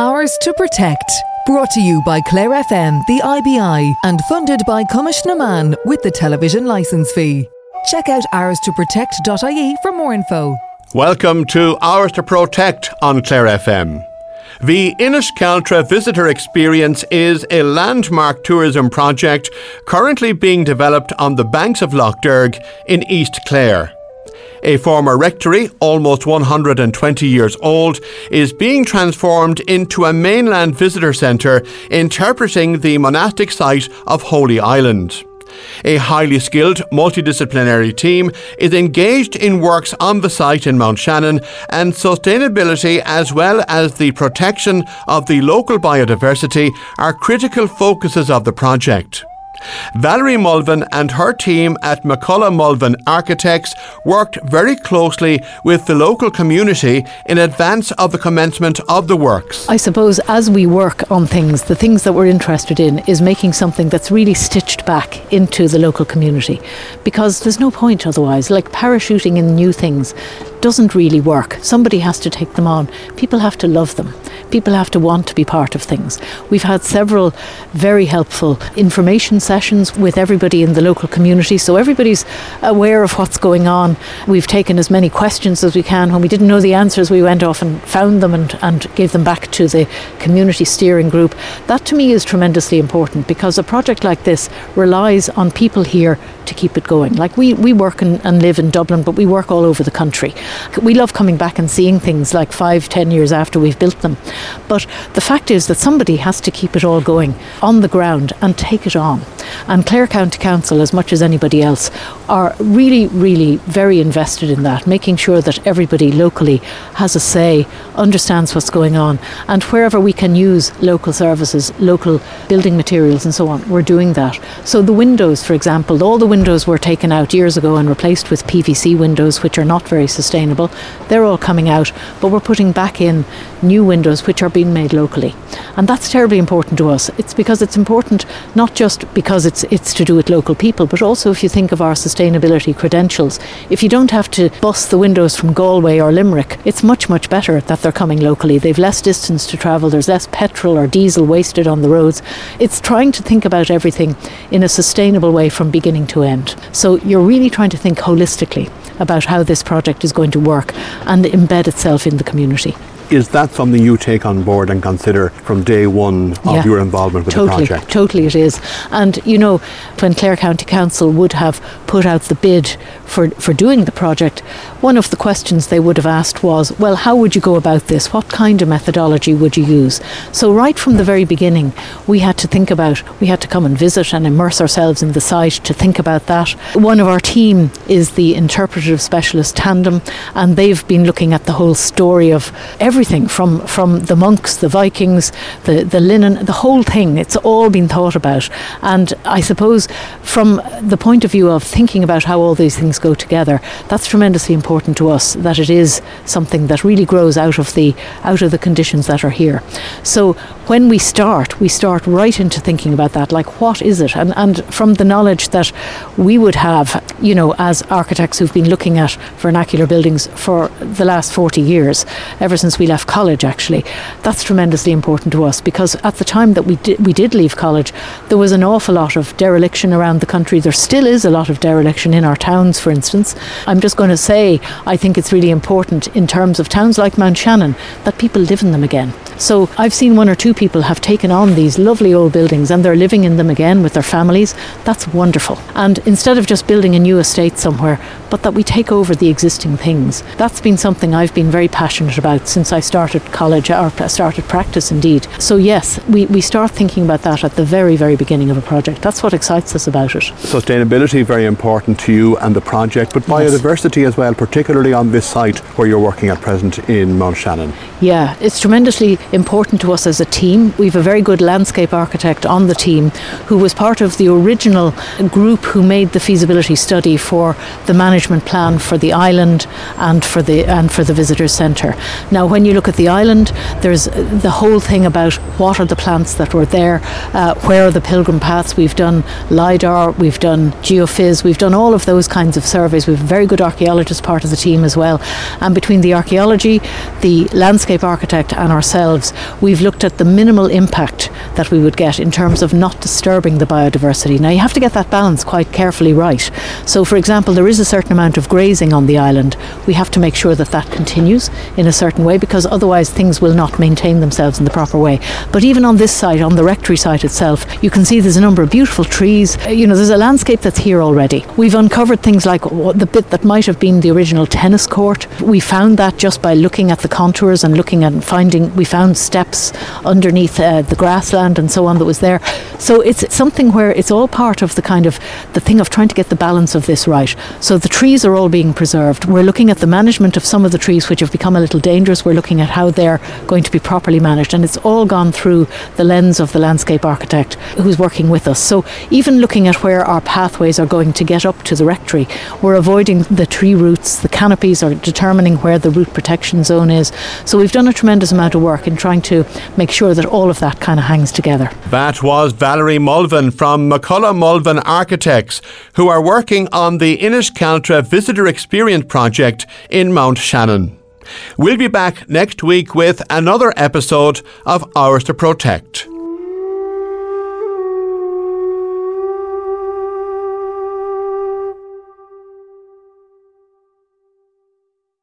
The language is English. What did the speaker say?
Ours to Protect. Brought to you by Clare FM, the IBI, and funded by Cumish na Man with the television licence fee. Check out ourstoprotect.ie for more info. Welcome to Ours to Protect on Clare FM. The Inniscaltra Visitor Experience is a landmark tourism project currently being developed on the banks of Lough Derg in East Clare. A former rectory, almost 120 years old, is being transformed into a mainland visitor centre interpreting the monastic site of Holy Island. A highly skilled multidisciplinary team is engaged in works on the site in Mount Shannon, and sustainability as well as the protection of the local biodiversity are critical focuses of the project. Valerie Mulvin and her team at McCullough Mulvin Architects worked very closely with the local community in advance of the commencement of the works. I suppose as we work on things, the things that we're interested in is making something that's really stitched back into the local community, because there's no point otherwise. Like parachuting in new things doesn't really work. Somebody has to take them on. People have to love them. People have to want to be part of things. We've had several very helpful information sessions with everybody in the local community, so everybody's aware of what's going on. We've taken as many questions as we can. When we didn't know the answers, we went off and found them and gave them back to the community steering group. That to me is tremendously important, because a project like this relies on people here to keep it going. Like we work and live in Dublin, but we work all over the country. We love coming back and seeing things like 5-10 years after we've built them. But the fact is that somebody has to keep it all going on the ground and take it on. And Clare County Council, as much as anybody else, are really, really very invested in that, making sure that everybody locally has a say, understands what's going on, and wherever we can use local services, local building materials and so on, we're doing that. So the windows, for example, all the windows were taken out years ago and replaced with PVC windows, which are not very sustainable. They're all coming out, but we're putting back in new windows which are being made locally. And that's terribly important to us. It's because it's important not just because it's to do with local people, but also if you think of our sustainability credentials. If you don't have to bus the windows from Galway or Limerick, it's much, much better that they're coming locally. They've less distance to travel, there's less petrol or diesel wasted on the roads. It's trying to think about everything in a sustainable way from beginning to end. So you're really trying to think holistically about how this project is going to work and embed itself in the community. Is that something you take on board and consider from day one of your involvement with the project? Totally it is. And you know, when Clare County Council would have put out the bid for doing the project, one of the questions they would have asked was, well, how would you go about this? What kind of methodology would you use? So right from the very beginning, we had to come and visit and immerse ourselves in the site to think about that. One of our team is the interpretive specialist tandem, and they've been looking at the whole story of everything from the monks, the Vikings, the linen, the whole thing. It's all been thought about. And I suppose from the point of view of thinking about how all these things go together, that's tremendously important to us, that it is something that really grows out of the conditions that are here. So when we start right into thinking about that, like what is it? And from the knowledge that we would have, you know, as architects who've been looking at vernacular buildings for the last 40 years, ever since we left college actually, that's tremendously important to us, because at the time that we did leave college, there was an awful lot of dereliction around the country. There still is a lot of dereliction in our towns, for instance. I'm just going to say, I think it's really important in terms of towns like Mount Shannon that people live in them again. So I've seen one or two people have taken on these lovely old buildings and they're living in them again with their families. That's wonderful. And instead of just building a new estate somewhere, but that we take over the existing things. That's been something I've been very passionate about since I started college, or started practice indeed. So yes, we start thinking about that at the very, very beginning of a project. That's what excites us about it. Sustainability, very important to you and the project, but biodiversity as well, particularly on this site where you're working at present in Mount Shannon. Yeah, it's tremendously important to us as a team. We've a very good landscape architect on the team who was part of the original group who made the feasibility study for the management plan for the island and for the visitors centre. Now when you look at the island, there's the whole thing about what are the plants that were there, where are the pilgrim paths. We've done LiDAR, we've done geophys, we've done all of those kinds of surveys. We've a very good archaeologist part of the team as well, and between the archaeology, the landscape architect and ourselves, ourselves, we've looked at the minimal impact that we would get in terms of not disturbing the biodiversity. Now, you have to get that balance quite carefully right. So, for example, there is a certain amount of grazing on the island. We have to make sure that that continues in a certain way, because otherwise things will not maintain themselves in the proper way. But even on this site, on the rectory site itself, you can see there's a number of beautiful trees. There's a landscape that's here already. We've uncovered things like the bit that might have been the original tennis court. We found that just by looking at the contours and looking at we found steps underneath the grassland and so on that was there. So it's something where it's all part of the thing of trying to get the balance of this right. So the trees are all being preserved. We're looking at the management of some of the trees which have become a little dangerous. We're looking at how they're going to be properly managed, and it's all gone through the lens of the landscape architect who's working with us. So even looking at where our pathways are going to get up to the rectory, we're avoiding the tree roots. The canopies are determining where the root protection zone is. So we've done a tremendous amount of work in trying to make sure that all of that kind of hangs together. That was Valerie Mulvin from McCullough Mulvin Architects, who are working on the Inniscaltra Visitor Experience project in Mount Shannon. We'll be back next week with another episode of Ours to Protect.